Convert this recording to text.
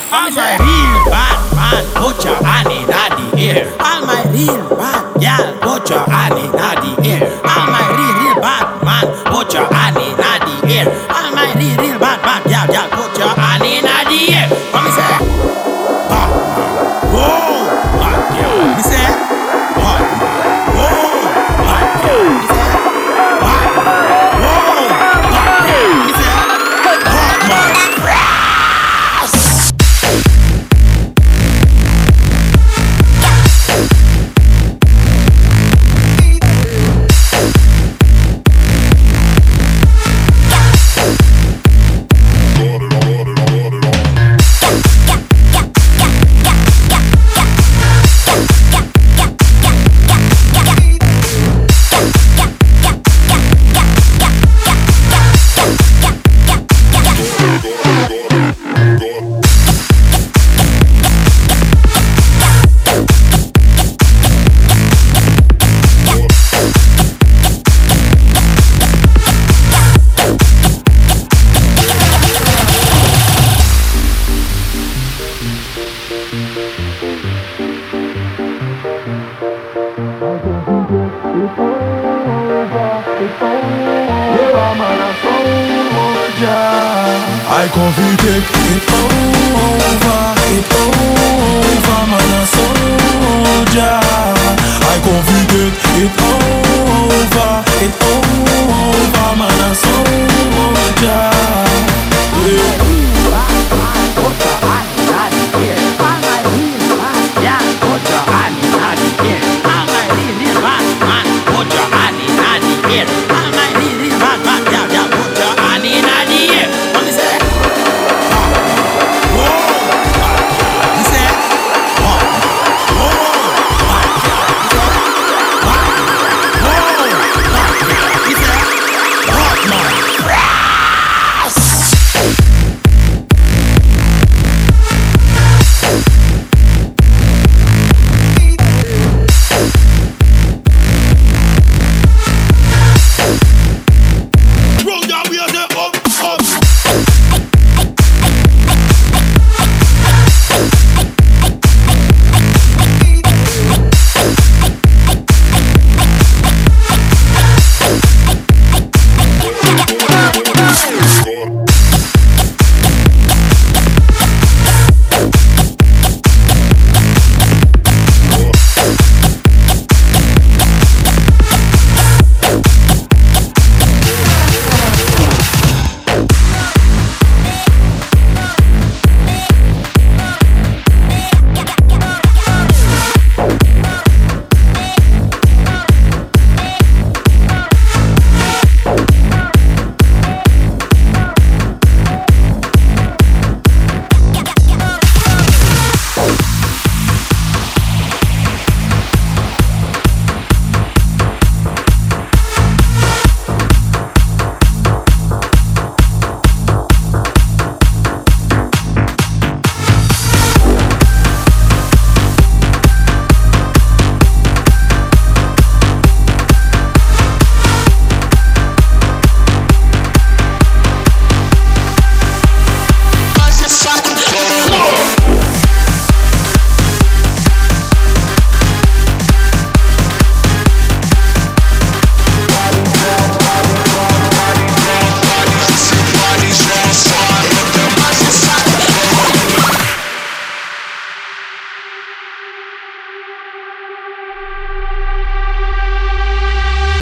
All my real bad man, put your hand in the air. All my real bad gal, put your hand in the air. All my real bad man, put your hand in the air. All my real bad gal, put your hand in the air. What me say? Bad man, whoa, bad gal. Me say, bad man, whoa, bad gal. Me say, bad man, whoa, bad gal. Me say, bad man. I confide it